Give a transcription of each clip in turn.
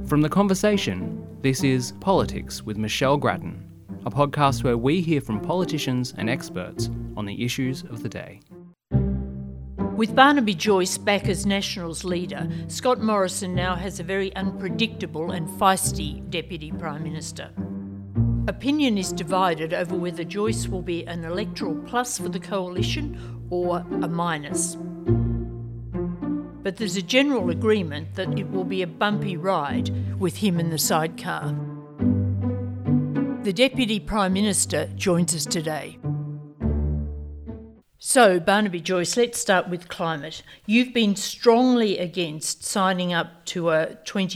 From The Conversation, this is Politics with Michelle Grattan, a podcast where we hear from politicians and experts on the issues of the day. With Barnaby Joyce back as Nationals leader, Scott Morrison now has a very unpredictable and feisty Deputy Prime Minister. Opinion is divided over whether Joyce will be an electoral plus for the coalition or a minus. But there's a general agreement that it will be a bumpy ride with him in the sidecar. The Deputy Prime Minister joins us today. So, Barnaby Joyce, let's start with climate. You've been strongly against signing up to a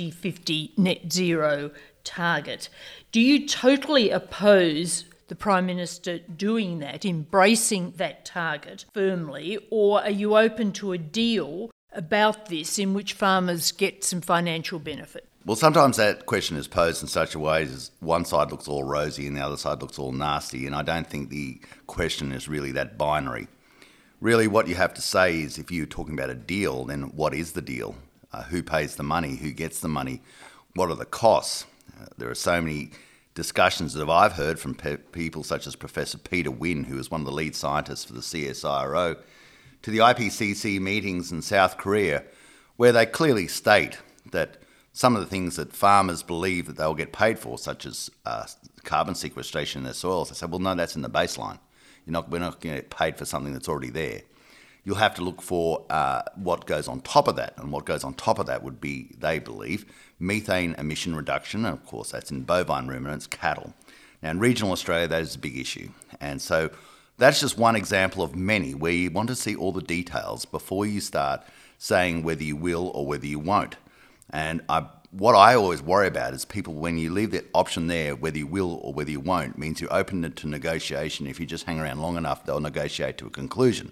2050 net zero target. Do you totally oppose the Prime Minister doing that, embracing that target firmly, or are you open to a deal about this in which farmers get some financial benefit? Well, sometimes that question is posed in such a way as one side looks all rosy and the other side looks all nasty, and I don't think the question is really that binary. Really, what you have to say is, if you're talking about a deal, then what is the deal? Who pays the money? Who gets the money? What are the costs? There are so many discussions that I've heard from people such as Professor Peter Wynne, who is one of the lead scientists for the CSIRO, to the IPCC meetings in South Korea, where they clearly state that some of the things that farmers believe that they'll get paid for, such as carbon sequestration in their soils, they say, well, no, that's in the baseline. We're not going to get paid for something that's already there. You'll have to look for what goes on top of that, and what goes on top of that would be, they believe, methane emission reduction, and of course that's in bovine ruminants, cattle. Now in regional Australia that is a big issue, and so that's just one example of many where you want to see all the details before you start saying whether you will or whether you won't. And what I always worry about is people, when you leave that option there, whether you will or whether you won't, means you open it to negotiation. If you just hang around long enough, they'll negotiate to a conclusion.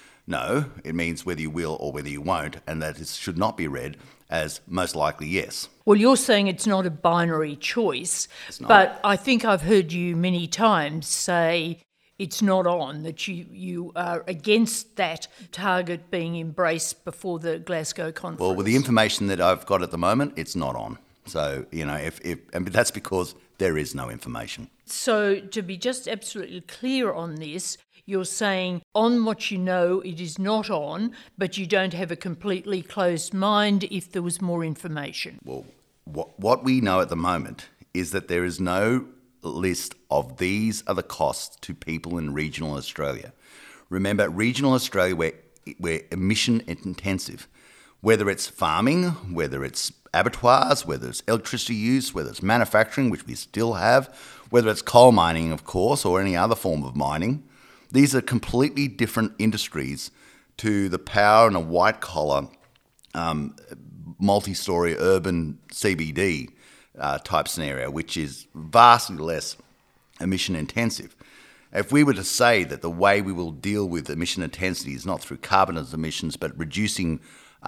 No, it means whether you will or whether you won't, and that it should not be read as most likely yes. Well, you're saying it's not a binary choice, but I think I've heard you many times say it's not on, that you are against that target being embraced before the Glasgow conference. Well, with the information that I've got at the moment, it's not on. So, and that's because there is no information. So, to be just absolutely clear on this, you're saying on what you know it is not on, but you don't have a completely closed mind if there was more information. Well, what we know at the moment is that there is no list of these are the costs to people in regional Australia. Remember, regional Australia, we're emission intensive, whether it's farming, whether it's abattoirs, whether it's electricity use, whether it's manufacturing, which we still have, whether it's coal mining, of course, or any other form of mining. These are completely different industries to the power and a white-collar, multi-storey urban CBD type scenario, which is vastly less emission intensive. If we were to say that the way we will deal with emission intensity is not through carbon emissions, but reducing,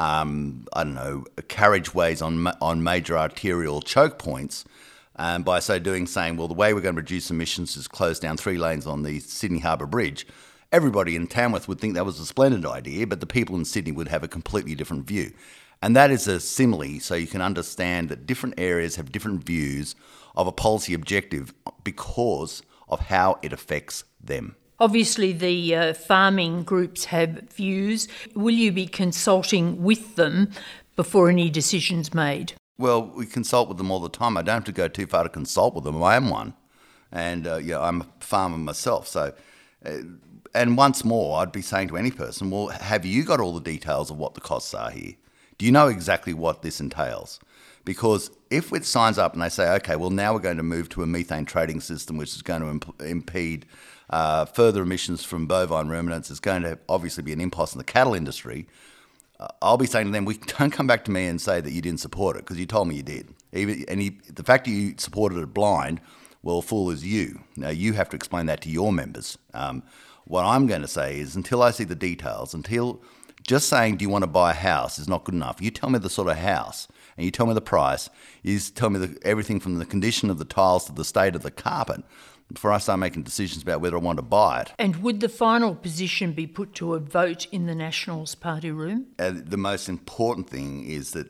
carriageways on major arterial choke points, by so doing saying, well, the way we're going to reduce emissions is close down 3 lanes on the Sydney Harbour Bridge, everybody in Tamworth would think that was a splendid idea, but the people in Sydney would have a completely different view. And that is a simile, so you can understand that different areas have different views of a policy objective because of how it affects them. Obviously, the farming groups have views. Will you be consulting with them before any decision's made? Well, we consult with them all the time. I don't have to go too far to consult with them. I am one. And, I'm a farmer myself. So, and once more, I'd be saying to any person, well, have you got all the details of what the costs are here? Do you know exactly what this entails? Because if it signs up and they say, okay, well, now we're going to move to a methane trading system, which is going to impede further emissions from bovine ruminants, it's going to obviously be an impost in the cattle industry, I'll be saying to them, don't come back to me and say that you didn't support it, because you told me you did. The fact that you supported it blind, well, fool is you. Now, you have to explain that to your members. What I'm going to say is, until I see the details, just saying, do you want to buy a house is not good enough. You tell me the sort of house, and you tell me the price. You tell me everything from the condition of the tiles to the state of the carpet before I start making decisions about whether I want to buy it. And would the final position be put to a vote in the Nationals Party room? The most important thing is that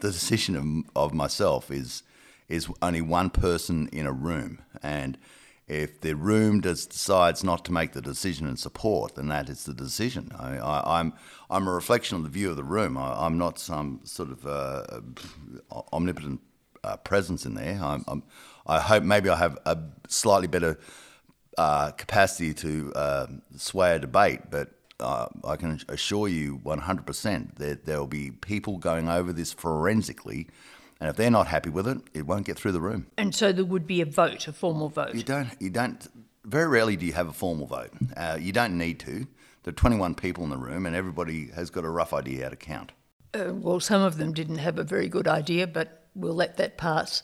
the decision of myself is only one person in a room, and if the room decides not to make the decision and support, then that is the decision. I'm a reflection of the view of the room. I'm not some sort of omnipotent presence in there. I hope maybe I have a slightly better capacity to sway a debate, but I can assure you 100% that there will be people going over this forensically, and if they're not happy with it, it won't get through the room. And so there would be a vote, a formal vote? You don't. Very rarely do you have a formal vote. You don't need to. There are 21 people in the room, and everybody has got a rough idea how to count. Well, some of them didn't have a very good idea, but we'll let that pass.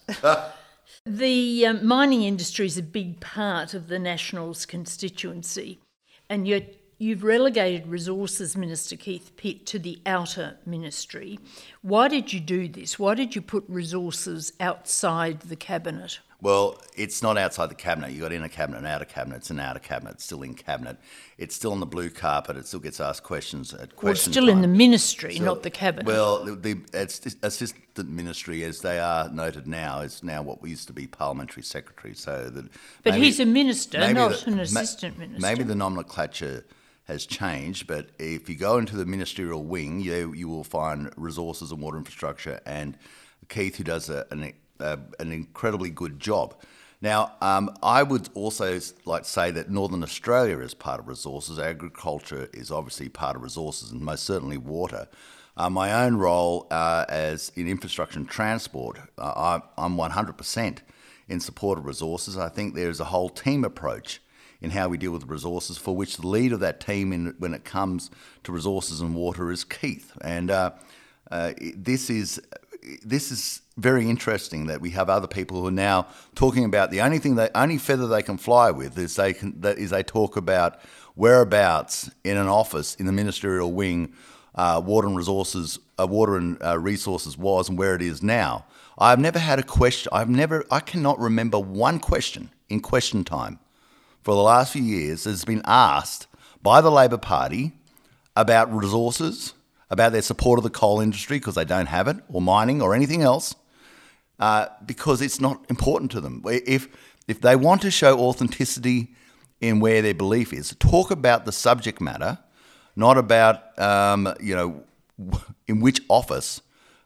The mining industry is a big part of the Nationals' constituency, and yet you've relegated Resources Minister Keith Pitt to the outer ministry. Why did you do this? Why did you put resources outside the cabinet? Well, it's not outside the cabinet. You've got inner cabinet and outer cabinet. It's an outer cabinet. It's still in cabinet. It's still on the blue carpet. It still gets asked questions at question Well, it's still time. in the ministry, not the cabinet. Well, the assistant ministry, as they are noted now, is now what used to be parliamentary secretary. But he's a minister, not an assistant minister. Maybe the nomenclature has changed, but if you go into the ministerial wing, you will find resources and water infrastructure, and Keith, who does an incredibly good job. Now, I would also like to say that Northern Australia is part of resources. Agriculture is obviously part of resources, and most certainly water. My own role as in infrastructure and transport, I'm 100% in support of resources. I think there's a whole team approach in how we deal with resources, for which the lead of that team when it comes to resources and water is Keith. And this is very interesting that we have other people who are now talking about the only feather they can fly with is they talk about whereabouts in an office in the ministerial wing water and resources was and where it is now. I've never had a question. I cannot remember one question in question time for the last few years that has been asked by the Labor Party about resources, about their support of the coal industry because they don't have it, or mining or anything else, because it's not important to them. If they want to show authenticity in where their belief is, talk about the subject matter, not about in which office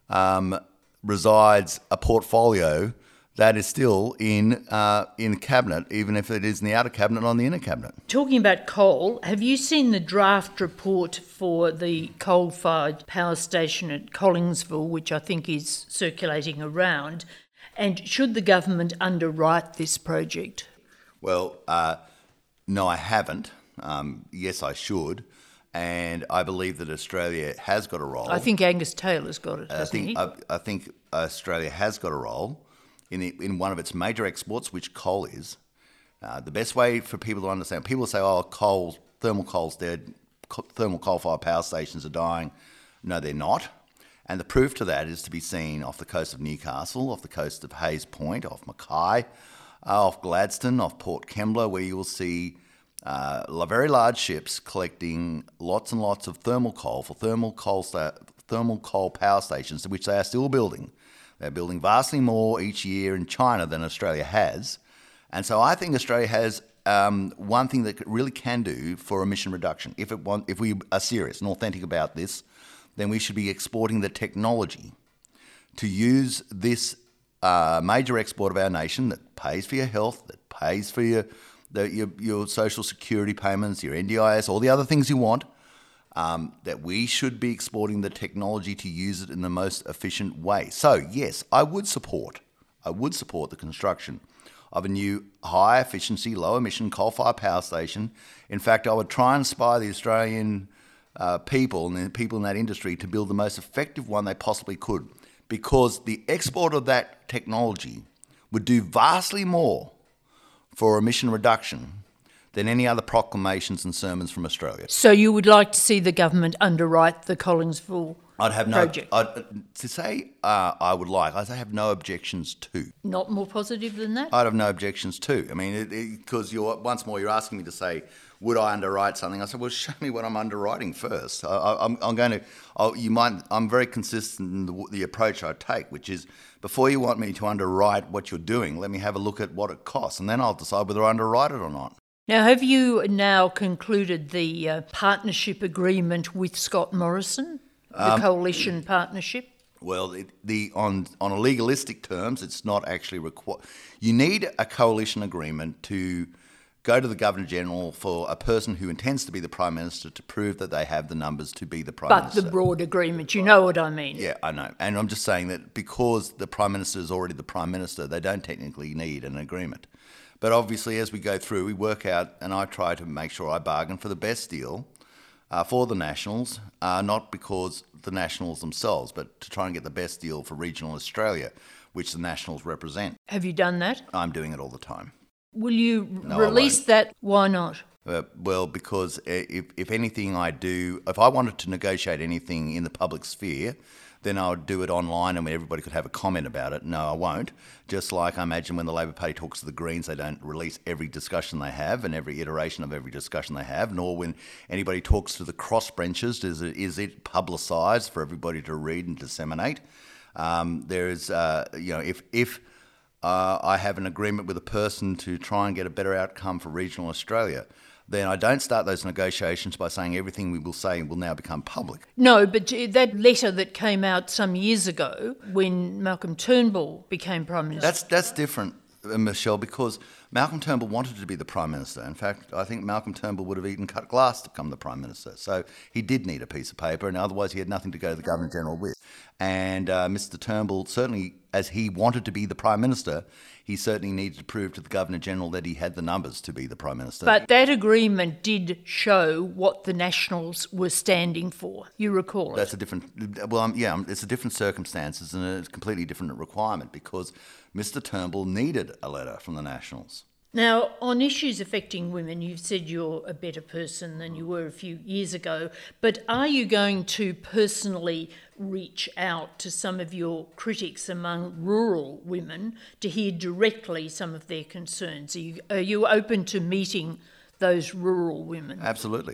resides a portfolio that is still in cabinet, even if it is in the outer cabinet, on the inner cabinet. Talking about coal, have you seen the draft report for the coal-fired power station at Collingsville, which I think is circulating around? And should the government underwrite this project? Well, no, I haven't. Yes, I should. And I believe that Australia has got a role. I think Angus Taylor's got it, hasn't he? I think Australia has got a role in one of its major exports, which coal is. The best way for people to understand, people say, thermal coal's dead, thermal coal-fired power stations are dying. No, they're not. And the proof to that is to be seen off the coast of Newcastle, off the coast of Hayes Point, off Mackay, off Gladstone, off Port Kembla, where you will see very large ships collecting lots and lots of thermal coal for thermal coal power stations, which they are still building. They're building vastly more each year in China than Australia has. And so I think Australia has one thing that it really can do for emission reduction. If we are serious and authentic about this, then we should be exporting the technology to use this major export of our nation that pays for your health, that pays for your social security payments, your NDIS, all the other things you want, that we should be exporting the technology to use it in the most efficient way. So, yes, I would support the construction of a new high-efficiency, low-emission coal-fired power station. In fact, I would try and inspire the Australian people and the people in that industry to build the most effective one they possibly could, because the export of that technology would do vastly more for emission reduction than any other proclamations and sermons from Australia. So you would like to see the government underwrite the Collingsville project? I would like. I have no objections to. Not more positive than that? I'd have no objections to. I mean, because you're asking me to say would I underwrite something? I said, well, show me what I'm underwriting first. I'm very consistent in the approach I take, which is before you want me to underwrite what you're doing, let me have a look at what it costs, and then I'll decide whether I underwrite it or not. Now, have you now concluded the partnership agreement with Scott Morrison, the coalition partnership? Well, on a legalistic terms, it's not actually required. You need a coalition agreement to go to the Governor-General for a person who intends to be the Prime Minister to prove that they have the numbers to be the Prime Minister. But the broad agreement, you know what I mean. Yeah, I know. And I'm just saying that because the Prime Minister is already the Prime Minister, they don't technically need an agreement. But obviously, as we go through, we work out, and I try to make sure I bargain for the best deal for the Nationals, not because the Nationals themselves, but to try and get the best deal for regional Australia, which the Nationals represent. Have you done that? I'm doing it all the time. Will you release that? Why not? Well, because if anything I do, if I wanted to negotiate anything in the public sphere, then I would do it online and everybody could have a comment about it. No, I won't. Just like I imagine when the Labor Party talks to the Greens, they don't release every discussion they have and every iteration of every discussion they have, nor when anybody talks to the crossbenchers, is it publicised for everybody to read and disseminate. If I have an agreement with a person to try and get a better outcome for regional Australia, then I don't start those negotiations by saying everything we will say will now become public. No, but that letter that came out some years ago when Malcolm Turnbull became Prime Minister... That's different, Michelle, because Malcolm Turnbull wanted to be the Prime Minister. In fact, I think Malcolm Turnbull would have even cut glass to become the Prime Minister. So he did need a piece of paper, and otherwise he had nothing to go to the Governor-General with. And Mr Turnbull, certainly, as he wanted to be the Prime Minister, he certainly needed to prove to the Governor-General that he had the numbers to be the Prime Minister. But that agreement did show what the Nationals were standing for. You recall it? That's a different... it's a different circumstances and a completely different requirement because Mr Turnbull needed a letter from the Nationals. Now, on issues affecting women, you've said you're a better person than you were a few years ago, but are you going to personally reach out to some of your critics among rural women to hear directly some of their concerns? Are you open to meeting those rural women? Absolutely.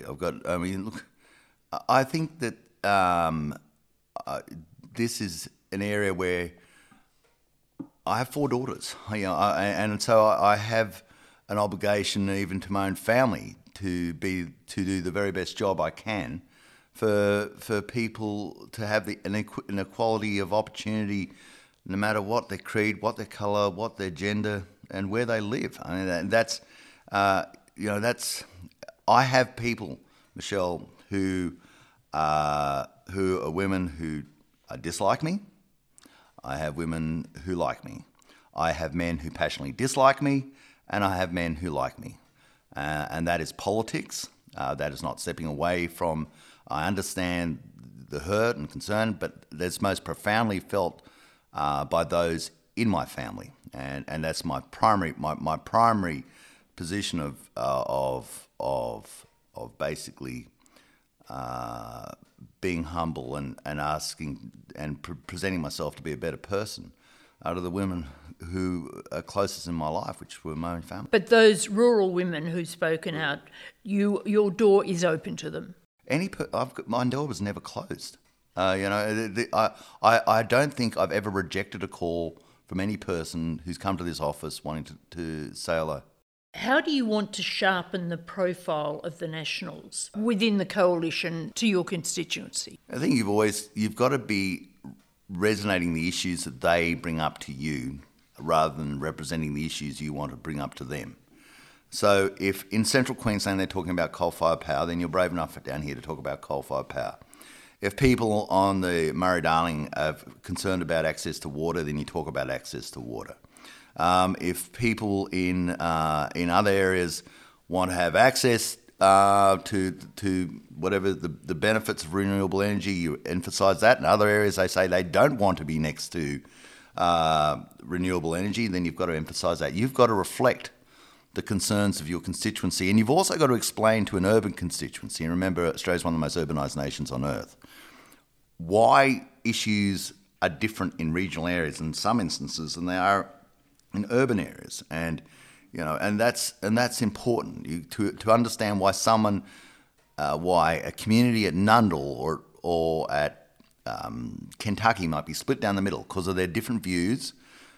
I think that this is an area where I have 4 daughters, and so I have an obligation even to my own family to do the very best job I can for people to have an equality of opportunity, no matter what their creed, what their colour, what their gender, and where they live. I mean, that's I have people, Michelle, who are women who dislike me. I have women who like me. I have men who passionately dislike me, and I have men who like me. And that is politics. That is not stepping away from... I understand the hurt and concern, but that's most profoundly felt by those in my family. And that's my primary position of basically being humble and asking and presenting myself to be a better person out of the women who are closest in my life, which were my own family. But those rural women who've spoken out, your door is open to them. My door was never closed. I don't think I've ever rejected a call from any person who's come to this office wanting to say hello. How do you want to sharpen the profile of the Nationals within the coalition to your constituency? I think you've got to be resonating the issues that they bring up to you rather than representing the issues you want to bring up to them. So if in central Queensland they're talking about coal-fired power, then you're brave enough down here to talk about coal-fired power. If people on the Murray-Darling are concerned about access to water, then you talk about access to water. If people in other areas want to have access to whatever the benefits of renewable energy, you emphasise that. In other areas, they say they don't want to be next to renewable energy, then you've got to emphasise that. You've got to reflect the concerns of your constituency, and you've also got to explain to an urban constituency, and remember Australia's one of the most urbanised nations on earth, why issues are different in regional areas in some instances than they are in urban areas. And and that's important to understand why why a community at Nundle or at Kentucky might be split down the middle because of their different views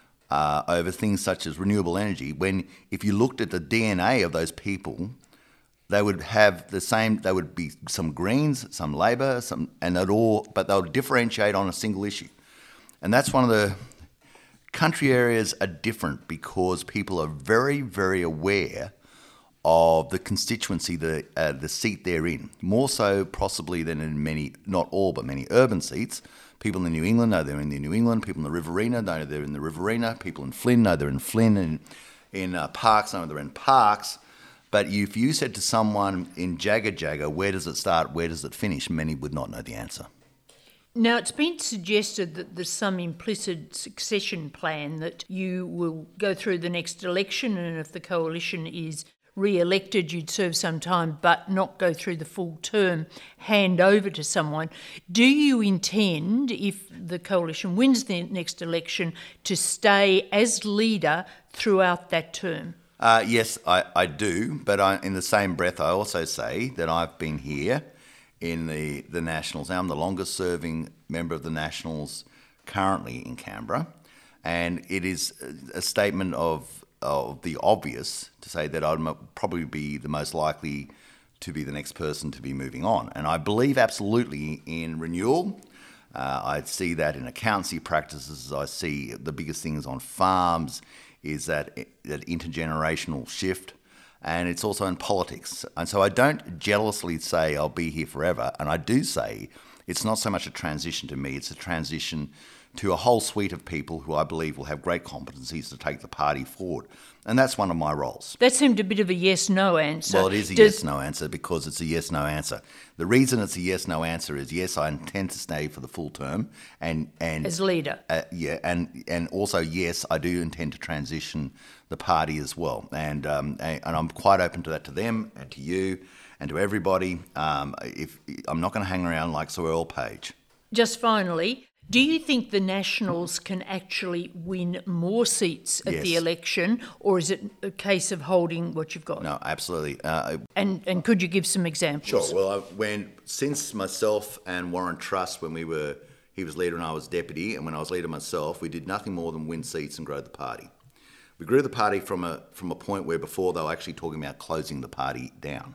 over things such as renewable energy. When if you looked at the DNA of those people, they would have the same. They would be some Greens, some Labor, but they'll differentiate on a single issue, and that's one of the country areas are different because people are very, very aware of the constituency, the seat they're in, more so possibly than in many, not all, but many urban seats. People in New England know they're in New England. People in the Riverina know they're in the Riverina. People in Flynn know they're in Flynn. And in Parks know they're in Parks. But if you said to someone in Jagga, where does it start, where does it finish, many would not know the answer. Now, it's been suggested that there's some implicit succession plan that you will go through the next election, and if the coalition is re-elected, you'd serve some time but not go through the full term, hand over to someone. Do you intend, if the coalition wins the next election, to stay as leader throughout that term? Yes, I do, but in the same breath I also say that I've been here in the Nationals. Now I'm the longest serving member of the Nationals currently in Canberra, and it is a statement of the obvious to say that I'd probably be the most likely to be the next person to be moving on. And I believe absolutely in renewal. I see that in accountancy practices. I see the biggest things on farms is that intergenerational shift. And it's also in politics. And so I don't jealously say I'll be here forever. And I do say it's not so much a transition to me, it's a transition to a whole suite of people who I believe will have great competencies to take the party forward. And that's one of my roles. That seemed a bit of a yes-no answer. Well, it is a yes-no answer because it's a yes-no answer. The reason it's a yes-no answer is, yes, I intend to stay for the full term. and as leader. And also, yes, I do intend to transition the party as well. And I'm quite open to that, to them and to you and to everybody. If I'm not going to hang around like Sir Earl Page. Just finally, do you think the Nationals can actually win more seats at the election, or is it a case of holding what you've got? No, absolutely. And could you give some examples? Sure. Well, since myself and Warren Truss, he was leader and I was deputy, and when I was leader myself, we did nothing more than win seats and grow the party. We grew the party from a point where before they were actually talking about closing the party down.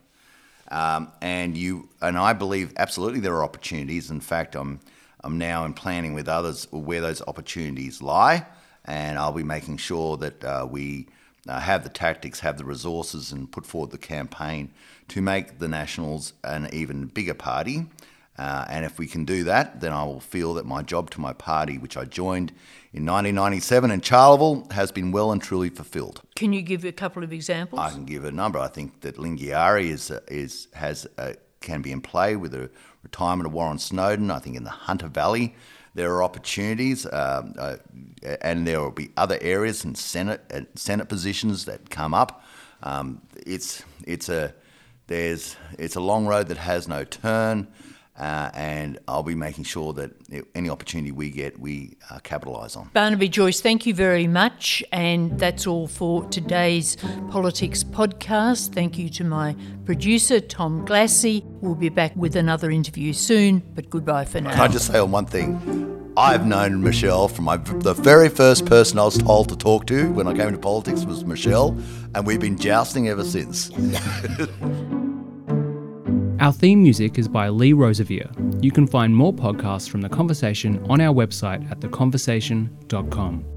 And I believe absolutely there are opportunities. In fact, I'm now in planning with others where those opportunities lie, and I'll be making sure that we have the tactics, have the resources, and put forward the campaign to make the Nationals an even bigger party. And if we can do that, then I will feel that my job to my party, which I joined in 1997 in Charleville, has been well and truly fulfilled. Can you give a couple of examples? I can give a number. I think that Lingiari can be in play with the retirement of Warren Snowden. I think in the Hunter Valley there are opportunities, and there will be other areas in Senate positions that come up. It's a long road that has no turn. And I'll be making sure that any opportunity we get, we capitalise on. Barnaby Joyce, thank you very much. And that's all for today's Politics podcast. Thank you to my producer, Tom Glassy. We'll be back with another interview soon, but goodbye for now. Can I just say on one thing? I've known Michelle from the very first person I was told to talk to when I came into politics was Michelle, and we've been jousting ever since. Our theme music is by Lee Rosevier. You can find more podcasts from The Conversation on our website at theconversation.com.